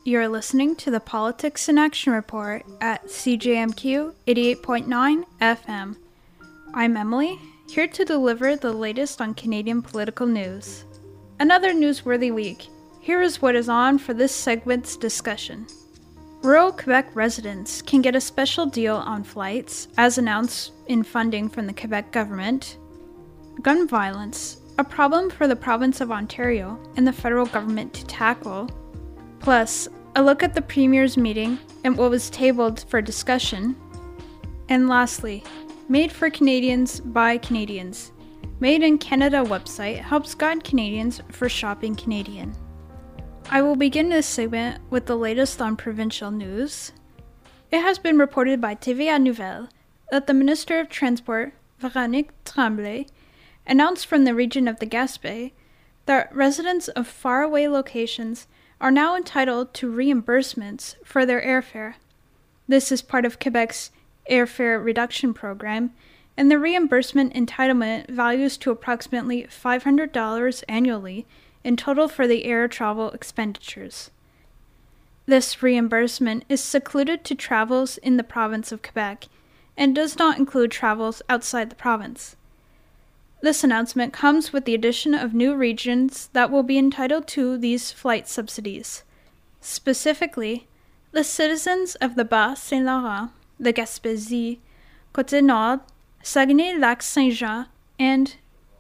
You're listening to the Politics in Action Report at CJMQ 88.9 FM. I'm Emily, here to deliver the latest on Canadian political news. Another newsworthy week. Here is what is on for this segment's discussion. Rural Quebec residents can get a special deal on flights, as announced in funding from the Quebec government. Gun violence, a problem for the province of Ontario and the federal government to tackle. Plus, a look at the Premier's meeting and what was tabled for discussion. And lastly, Made for Canadians by Canadians. Made in Canada website helps guide Canadians for shopping Canadian. I will begin this segment with the latest on provincial news. It has been reported by TVA Nouvelle that the Minister of Transport, Véronique Tremblay, announced from the region of the Gaspé that residents of faraway locations are now entitled to reimbursements for their airfare. This is part of Quebec's airfare reduction program, and the reimbursement entitlement values to approximately $500 annually in total for the air travel expenditures. This reimbursement is secluded to travels in the province of Quebec and does not include travels outside the province. This announcement comes with the addition of new regions that will be entitled to these flight subsidies. Specifically, the citizens of the Bas-Saint-Laurent, the Gaspésie, Côte-Nord, Saguenay-Lac-Saint-Jean, and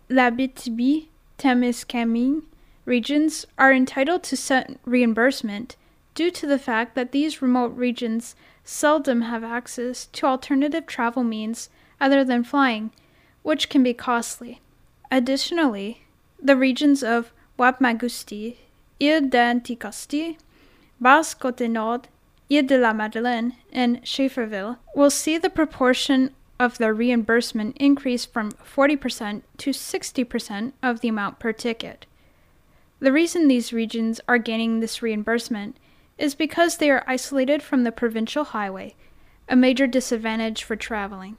l'Abitibi-Témiscamingue regions are entitled to such reimbursement due to the fact that these remote regions seldom have access to alternative travel means other than flying, which can be costly. Additionally, the regions of Wapmagousti, Île-d'Anticosti, Basse-Côte-Nord, Île-de-la-Madeleine, and Schefferville will see the proportion of their reimbursement increase from 40% to 60% of the amount per ticket. The reason these regions are gaining this reimbursement is because they are isolated from the provincial highway, a major disadvantage for traveling.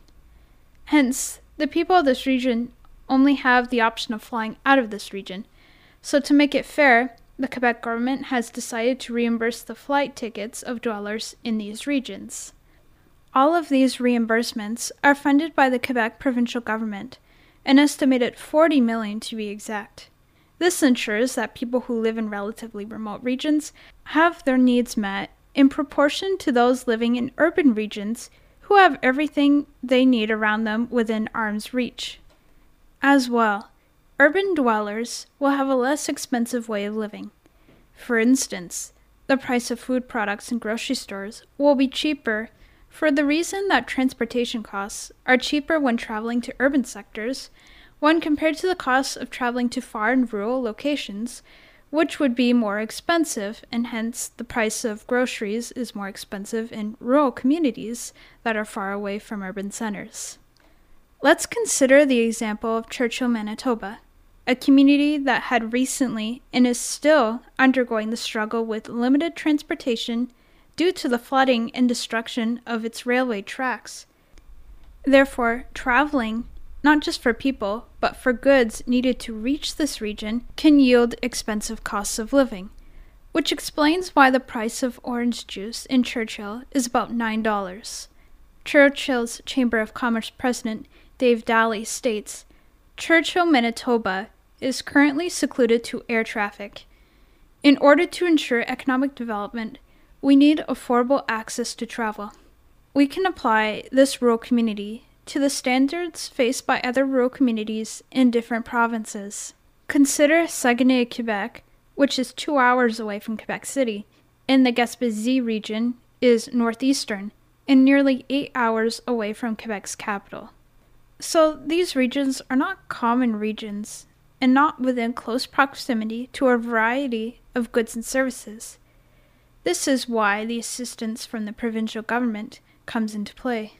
Hence, the people of this region only have the option of flying out of this region. So to make it fair, the Quebec government has decided to reimburse the flight tickets of dwellers in these regions. All of these reimbursements are funded by the Quebec provincial government, an estimated $40 million to be exact. This ensures that people who live in relatively remote regions have their needs met in proportion to those living in urban regions who have everything they need around them within arm's reach. As well, urban dwellers will have a less expensive way of living. For instance, the price of food products in grocery stores will be cheaper for the reason that transportation costs are cheaper when traveling to urban sectors when compared to the costs of traveling to far and rural locations, which would be more expensive, and hence the price of groceries is more expensive in rural communities that are far away from urban centers. Let's consider the example of Churchill, Manitoba, a community that had recently and is still undergoing the struggle with limited transportation due to the flooding and destruction of its railway tracks. Therefore, traveling, not just for people, but for goods needed to reach this region, can yield expensive costs of living, which explains why the price of orange juice in Churchill is about $9. Churchill's Chamber of Commerce president, Dave Daly, states, "Churchill, Manitoba is currently secluded to air traffic. In order to ensure economic development, we need affordable access to travel. We can apply this rural community to the standards faced by other rural communities in different provinces. Consider Saguenay, Quebec, which is 2 hours away from Quebec City, and the Gaspésie region is northeastern and nearly 8 hours away from Quebec's capital. So these regions are not common regions and not within close proximity to a variety of goods and services. This is why the assistance from the provincial government comes into play.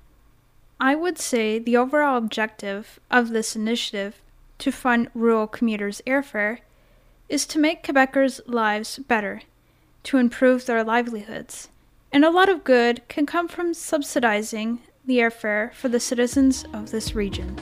I would say the overall objective of this initiative to fund rural commuters' airfare is to make Quebecers' lives better, to improve their livelihoods, and a lot of good can come from subsidizing the airfare for the citizens of this region.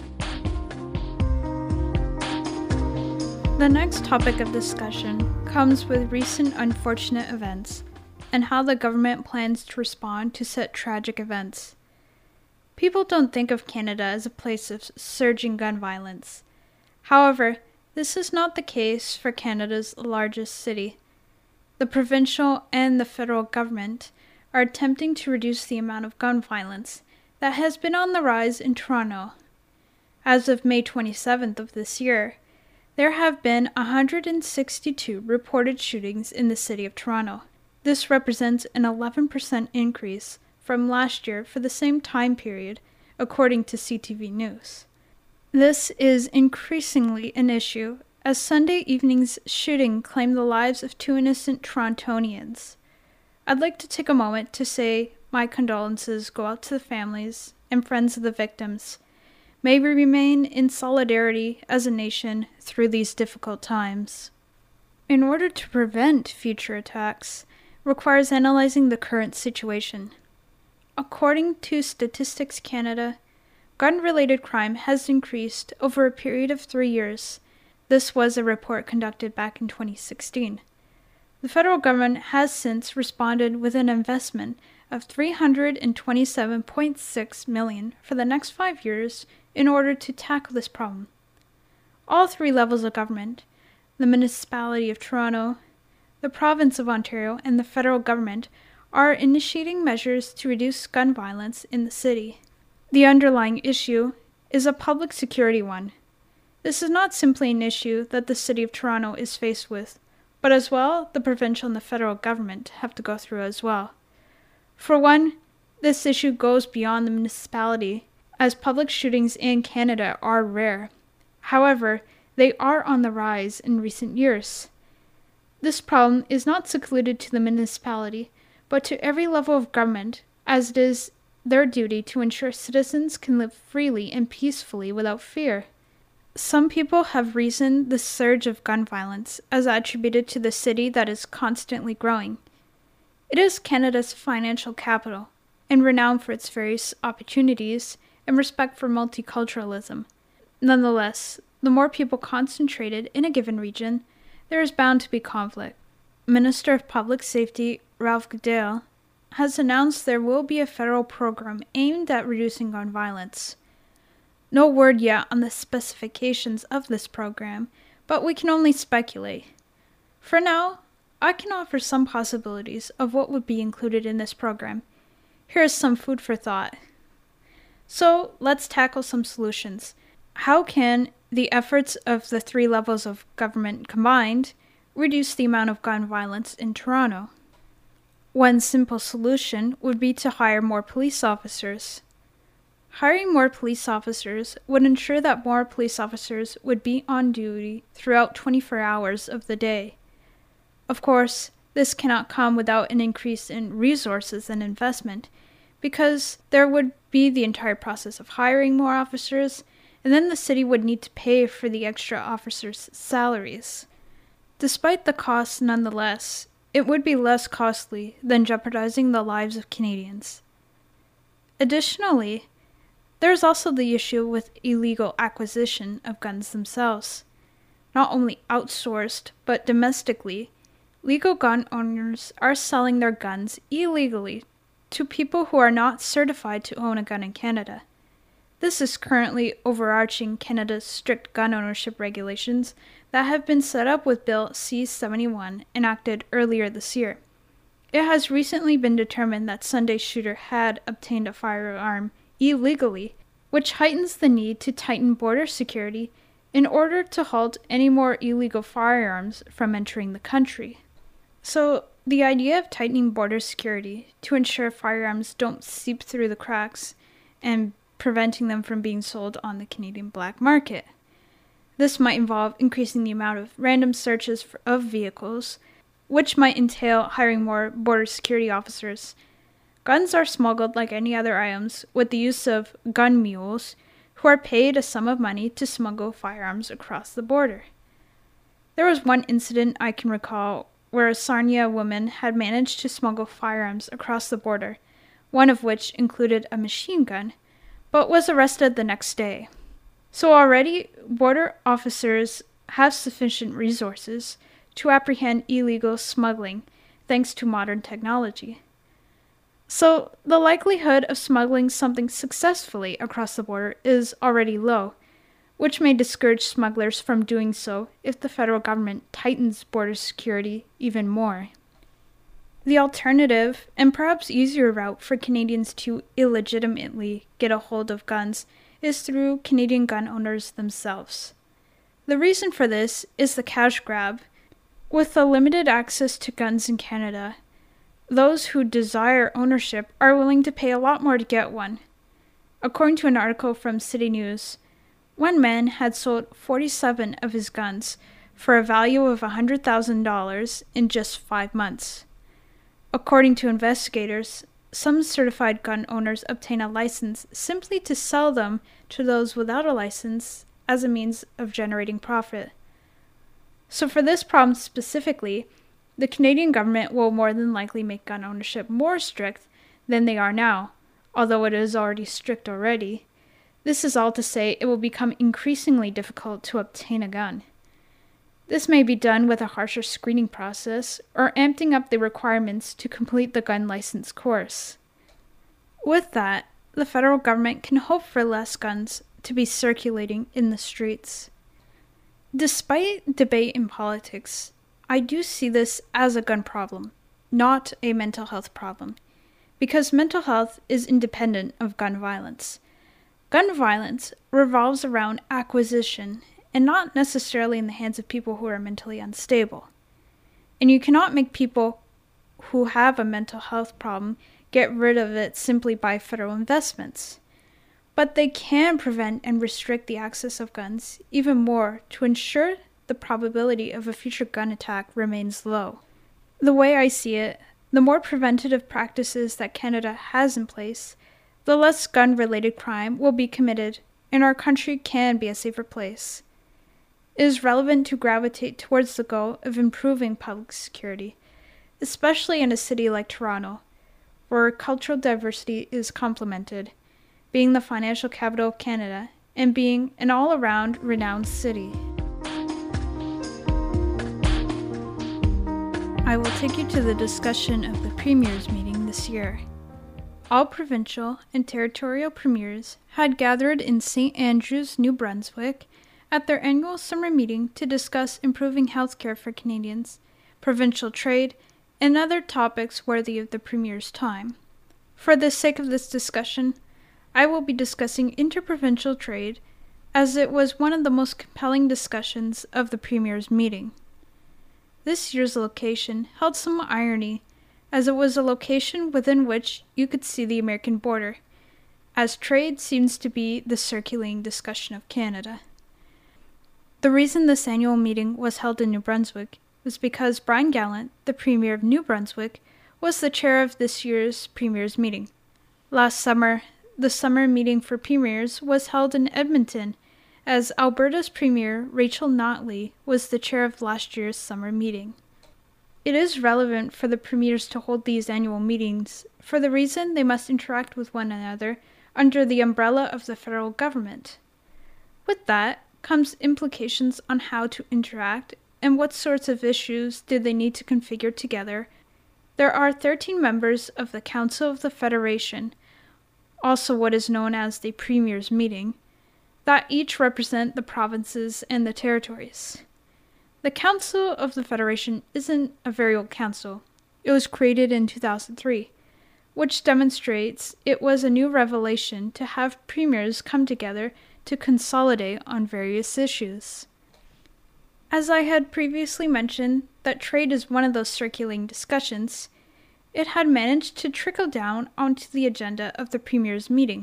The next topic of discussion comes with recent unfortunate events and how the government plans to respond to such tragic events. People don't think of Canada as a place of surging gun violence. However, this is not the case for Canada's largest city. The provincial and the federal government are attempting to reduce the amount of gun violence that has been on the rise in Toronto. As of May 27th of this year, there have been 162 reported shootings in the city of Toronto. This represents an 11% increase from last year for the same time period, according to CTV News. This is increasingly an issue as Sunday evening's shooting claimed the lives of 2 innocent Torontonians. I'd like to take a moment to say my condolences go out to the families and friends of the victims. May we remain in solidarity as a nation through these difficult times. In order to prevent future attacks, requires analyzing the current situation. According to Statistics Canada, gun-related crime has increased over a period of 3 years. This was a report conducted back in 2016. The federal government has since responded with an investment of $327.6 million for the next 5 years in order to tackle this problem. All 3 levels of government, the Municipality of Toronto, the Province of Ontario, and the federal government, are initiating measures to reduce gun violence in the city. The underlying issue is a public security one. This is not simply an issue that the City of Toronto is faced with, but as well the provincial and the federal government have to go through as well. For one, this issue goes beyond the municipality, as public shootings in Canada are rare. However, they are on the rise in recent years. This problem is not secluded to the municipality, but to every level of government, as it is their duty to ensure citizens can live freely and peacefully without fear. Some people have reasoned the surge of gun violence as attributed to the city that is constantly growing. It is Canada's financial capital, and renowned for its various opportunities and respect for multiculturalism. Nonetheless, the more people concentrated in a given region, there is bound to be conflict. Minister of Public Safety Ralph Goodale has announced there will be a federal program aimed at reducing gun violence. No word yet on the specifications of this program, but we can only speculate. For now, I can offer some possibilities of what would be included in this program. Here is some food for thought. So, let's tackle some solutions. How can the efforts of the 3 levels of government combined reduce the amount of gun violence in Toronto? One simple solution would be to hire more police officers. Hiring more police officers would ensure that more police officers would be on duty throughout 24 hours of the day. Of course, this cannot come without an increase in resources and investment, because there would be the entire process of hiring more officers, and then the city would need to pay for the extra officers' salaries. Despite the costs nonetheless, it would be less costly than jeopardizing the lives of Canadians. Additionally, there is also the issue with illegal acquisition of guns themselves. Not only outsourced, but domestically, legal gun owners are selling their guns illegally to people who are not certified to own a gun in Canada. This is currently overarching Canada's strict gun ownership regulations that have been set up with Bill C-71 enacted earlier this year. It has recently been determined that Sunday's shooter had obtained a firearm illegally, which heightens the need to tighten border security in order to halt any more illegal firearms from entering the country. So, the idea of tightening border security to ensure firearms don't seep through the cracks and preventing them from being sold on the Canadian black market. This might involve increasing the amount of random searches of vehicles, which might entail hiring more border security officers. Guns are smuggled like any other items with the use of gun mules, who are paid a sum of money to smuggle firearms across the border. There was one incident I can recall where a Sarnia woman had managed to smuggle firearms across the border, one of which included a machine gun, but was arrested the next day. So already, border officers have sufficient resources to apprehend illegal smuggling, thanks to modern technology. So the likelihood of smuggling something successfully across the border is already low, which may discourage smugglers from doing so if the federal government tightens border security even more. The alternative, and perhaps easier route for Canadians to illegitimately get a hold of guns is through Canadian gun owners themselves. The reason for this is the cash grab. With the limited access to guns in Canada, those who desire ownership are willing to pay a lot more to get one. According to an article from City News, one man had sold 47 of his guns for a value of $100,000 in just 5 months. According to investigators, some certified gun owners obtain a license simply to sell them to those without a license as a means of generating profit. So for this problem specifically, the Canadian government will more than likely make gun ownership more strict than they are now, although it is already strict already. This is all to say it will become increasingly difficult to obtain a gun. This may be done with a harsher screening process or amping up the requirements to complete the gun license course. With that, the federal government can hope for less guns to be circulating in the streets. Despite debate in politics, I do see this as a gun problem, not a mental health problem, because mental health is independent of gun violence. Gun violence revolves around acquisition and not necessarily in the hands of people who are mentally unstable. And you cannot make people who have a mental health problem get rid of it simply by federal investments. But they can prevent and restrict the access of guns even more to ensure the probability of a future gun attack remains low. The way I see it, the more preventative practices that Canada has in place, the less gun-related crime will be committed, and our country can be a safer place. It is relevant to gravitate towards the goal of improving public security, especially in a city like Toronto, where cultural diversity is complemented, being the financial capital of Canada, and being an all-around renowned city. I will take you to the discussion of the Premier's meeting this year. All provincial and territorial premiers had gathered in St. Andrews, New Brunswick, at their annual summer meeting to discuss improving healthcare for Canadians, provincial trade, and other topics worthy of the Premier's time. For the sake of this discussion, I will be discussing interprovincial trade, as it was one of the most compelling discussions of the Premier's meeting. This year's location held some irony, as it was a location within which you could see the American border, as trade seems to be the circulating discussion of Canada. The reason this annual meeting was held in New Brunswick was because Brian Gallant, the Premier of New Brunswick, was the chair of this year's Premier's meeting. Last summer, the summer meeting for premiers was held in Edmonton, as Alberta's Premier, Rachel Notley, was the chair of last year's summer meeting. It is relevant for the premiers to hold these annual meetings for the reason they must interact with one another under the umbrella of the federal government. With that comes implications on how to interact and what sorts of issues do they need to configure together. There are 13 members of the Council of the Federation, also what is known as the Premier's Meeting, that each represent the provinces and the territories. The Council of the Federation isn't a very old council. It was created in 2003, which demonstrates it was a new revelation to have premiers come together to consolidate on various issues. As I had previously mentioned that trade is one of those circulating discussions, it had managed to trickle down onto the agenda of the Premier's meeting.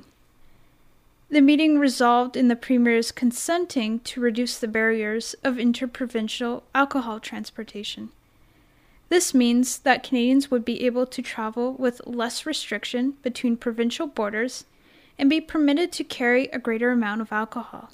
The meeting resolved in the Premier's consenting to reduce the barriers of interprovincial alcohol transportation. This means that Canadians would be able to travel with less restriction between provincial borders and be permitted to carry a greater amount of alcohol.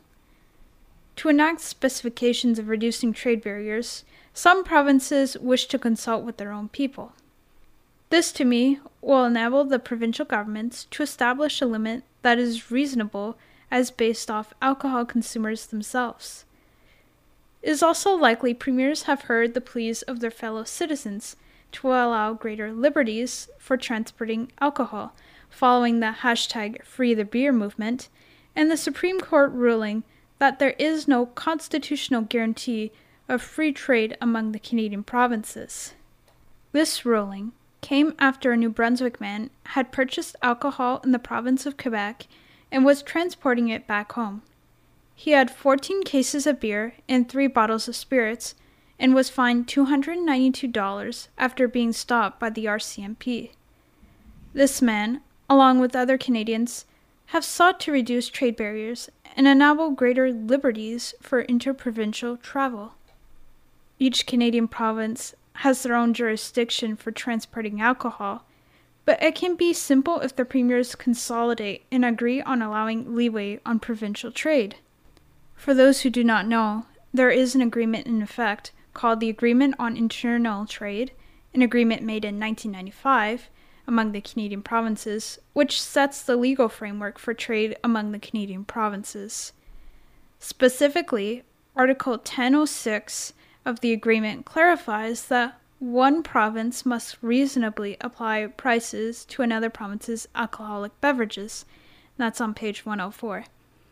To enact specifications of reducing trade barriers, some provinces wish to consult with their own people. This, to me, will enable the provincial governments to establish a limit that is reasonable as based off alcohol consumers themselves. It is also likely premiers have heard the pleas of their fellow citizens to allow greater liberties for transporting alcohol, following the hashtag Free the Beer movement, and the Supreme Court ruling that there is no constitutional guarantee of free trade among the Canadian provinces. This ruling came after a New Brunswick man had purchased alcohol in the province of Quebec and was transporting it back home. He had 14 cases of beer and 3 bottles of spirits and was fined $292 after being stopped by the RCMP. This man, along with other Canadians, have sought to reduce trade barriers and enable greater liberties for interprovincial travel. Each Canadian province has their own jurisdiction for transporting alcohol, but it can be simple if the premiers consolidate and agree on allowing leeway on provincial trade. For those who do not know, there is an agreement in effect called the Agreement on Internal Trade, an agreement made in 1995 among the Canadian provinces, which sets the legal framework for trade among the Canadian provinces. Specifically, Article 1006 of the agreement clarifies that one province must reasonably apply prices to another province's alcoholic beverages. That's on page 104.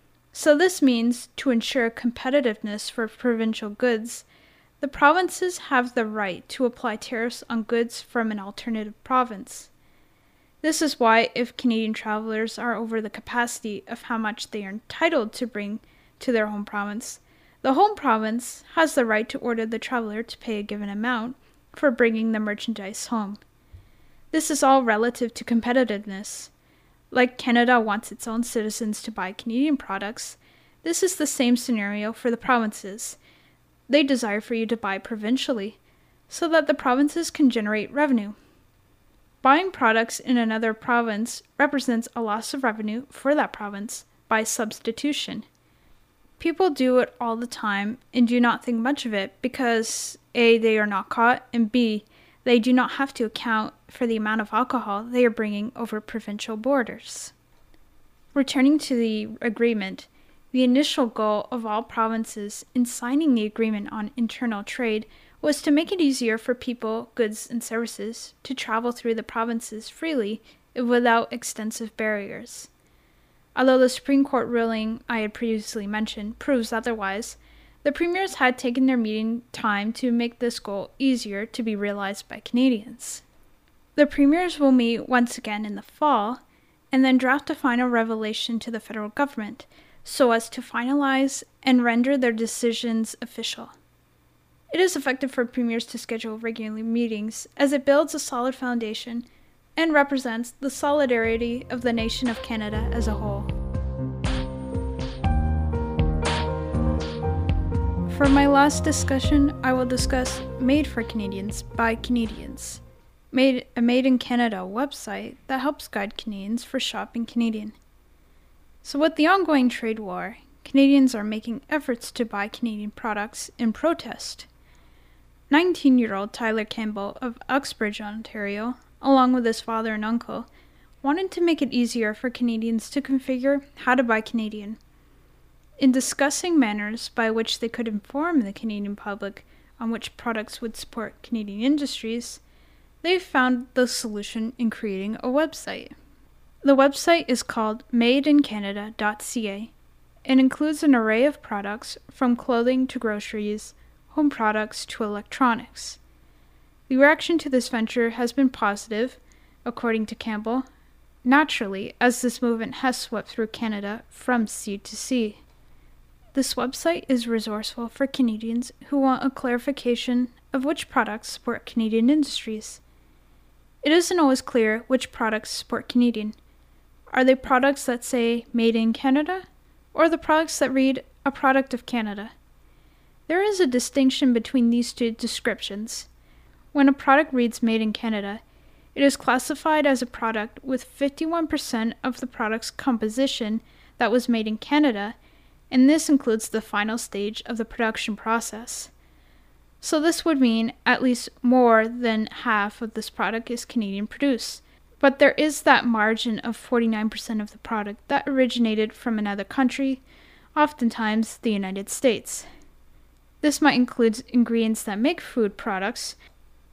So this means to ensure competitiveness for provincial goods, the provinces have the right to apply tariffs on goods from an alternative province. This is why if Canadian travelers are over the capacity of how much they are entitled to bring to their home province, the home province has the right to order the traveler to pay a given amount for bringing the merchandise home. This is all relative to competitiveness. Like Canada wants its own citizens to buy Canadian products, this is the same scenario for the provinces. They desire for you to buy provincially, so that the provinces can generate revenue. Buying products in another province represents a loss of revenue for that province by substitution. People do it all the time and do not think much of it because A, they are not caught, and B, they do not have to account for the amount of alcohol they are bringing over provincial borders. Returning to the agreement, the initial goal of all provinces in signing the Agreement on Internal Trade was to make it easier for people, goods, and services to travel through the provinces freely without extensive barriers. Although the Supreme Court ruling I had previously mentioned proves otherwise, the premiers had taken their meeting time to make this goal easier to be realized by Canadians. The premiers will meet once again in the fall and then draft a final revelation to the federal government so as to finalize and render their decisions official. It is effective for premiers to schedule regular meetings as it builds a solid foundation and represents the solidarity of the nation of Canada as a whole. For my last discussion, I will discuss Made for Canadians by Canadians, a Made in Canada website that helps guide Canadians for shopping Canadian. So with the ongoing trade war, Canadians are making efforts to buy Canadian products in protest. 19-year-old Tyler Campbell of Uxbridge, Ontario, along with his father and uncle, wanted to make it easier for Canadians to configure how to buy Canadian. In discussing manners by which they could inform the Canadian public on which products would support Canadian industries, they found the solution in creating a website. The website is called madeincanada.ca and includes an array of products from clothing to groceries, home products to electronics. The reaction to this venture has been positive, according to Campbell, naturally, as this movement has swept through Canada from sea to sea. This website is resourceful for Canadians who want a clarification of which products support Canadian industries. It isn't always clear which products support Canadian. Are they products that say Made in Canada, or the products that read a product of Canada? There is a distinction between these two descriptions. When a product reads Made in Canada, it is classified as a product with 51% of the product's composition that was made in Canada, and this includes the final stage of the production process. So this would mean at least more than half of this product is Canadian produced. But there is that margin of 49% of the product that originated from another country, oftentimes the United States. This might include ingredients that make food products,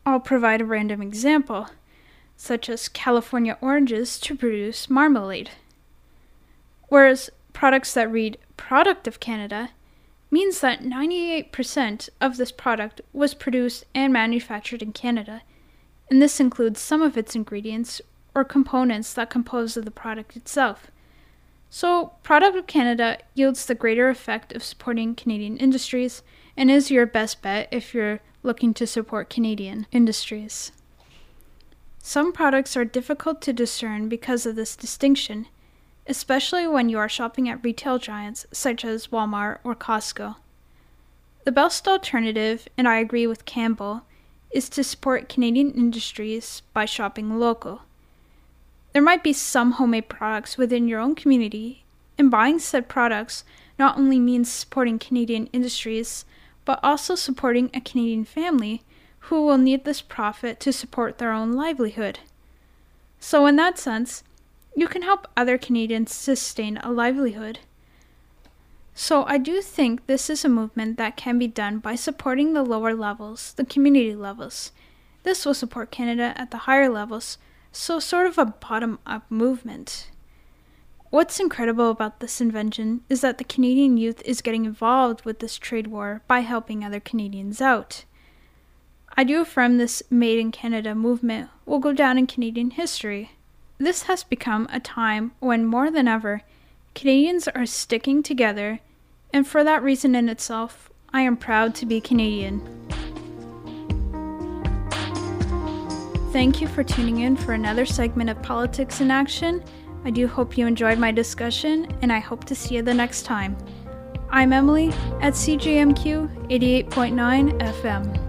I'll provide a random example, such as California oranges to produce marmalade. Whereas products that read Product of Canada means that 98% of this product was produced and manufactured in Canada, and this includes some of its ingredients or components that compose of the product itself. So, Product of Canada yields the greater effect of supporting Canadian industries and is your best bet if you're looking to support Canadian industries. Some products are difficult to discern because of this distinction, especially when you are shopping at retail giants such as Walmart or Costco. The best alternative, and I agree with Campbell, is to support Canadian industries by shopping local. There might be some homemade products within your own community, and buying said products not only means supporting Canadian industries, but also supporting a Canadian family who will need this profit to support their own livelihood. So in that sense, you can help other Canadians sustain a livelihood. So I do think this is a movement that can be done by supporting the lower levels, the community levels. This will support Canada at the higher levels, so sort of a bottom-up movement. What's incredible about this invention is that the Canadian youth is getting involved with this trade war by helping other Canadians out. I do affirm this Made in Canada movement will go down in Canadian history. This has become a time when, more than ever, Canadians are sticking together, and for that reason in itself, I am proud to be Canadian. Thank you for tuning in for another segment of Politics in Action. I do hope you enjoyed my discussion, and I hope to see you the next time. I'm Emily at CJMQ 88.9 FM.